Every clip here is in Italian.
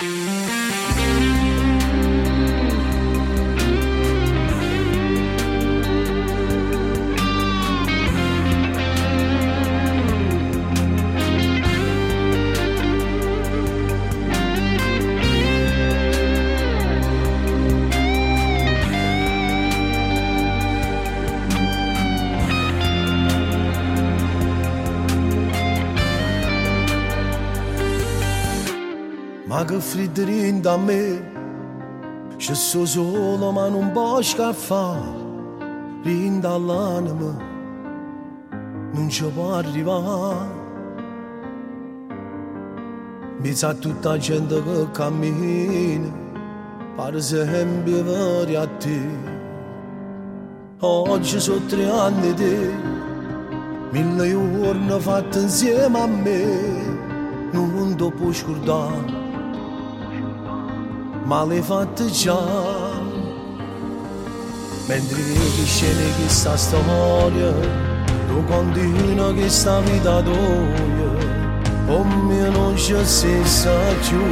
Ma che freddo da me, c'è solo ma non può scaffare, rinda all'anima, non ci può arrivare. Mi sa tutta gente che cammina, pare sempre per a te. Oggi sono 3 anni te, 1000 giorni fatti insieme a me, non ti puoi scordare. Ma le fatte già, mentre che scende questa storia, tu continui questa vita tua, come non ci si sa più.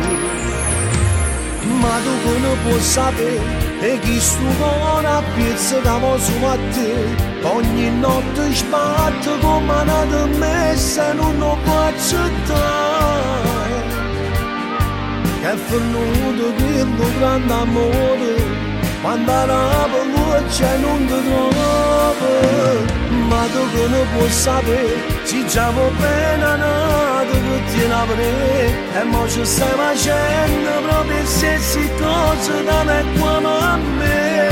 Ma tu che non puoi sapere, e chi sto con a pezzo da su a te, ogni notte sbatte come una messa, non lo può accettare. Che è venuto quello grande amore, quando la luce non ti trova. Ma tu che non puoi sapere, ci siamo bene nati che ti avrei, e mo ci stai facendo proprio le stesse cose da me come a me.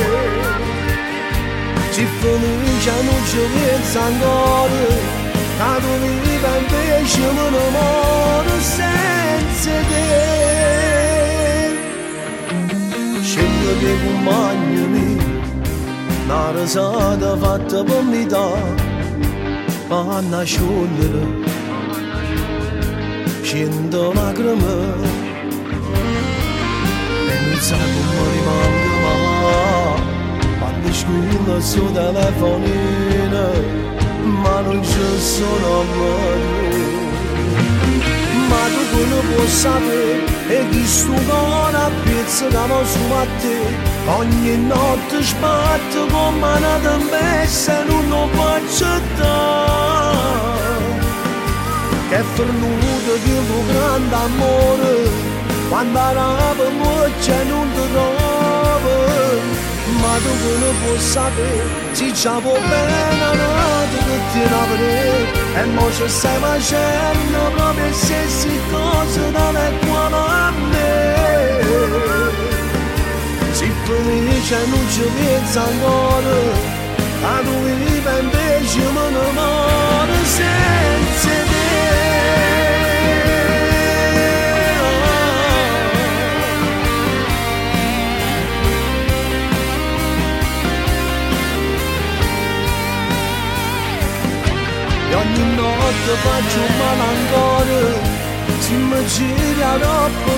Ci felice non ci pensa ancora, che tu vivi invece me ne muore senza te. Scendo dei compagni miei, una risata fatta per metà, ma a nascondere 100 lacrime, e non sa come rimango mai, quando squilla sul telefonino, ma non ci sono più. Ma tu che non puoi sapere, e chi sto con a pezzo da su a te, ogni notte sbatte come una tempesta, non lo può accettare. Che è venuto quello grande amore, quando la luce non ti trova. Ma tu che non puoi sapere, ci siamo bene nati che ti avrei, e mo ci stai facendo proprio le stesse cose da me come a me. Si felice non ci pensa ancora, a tu vive invece me ne muore senza te. Ogni notte faccio male ancora, se mi gira troppo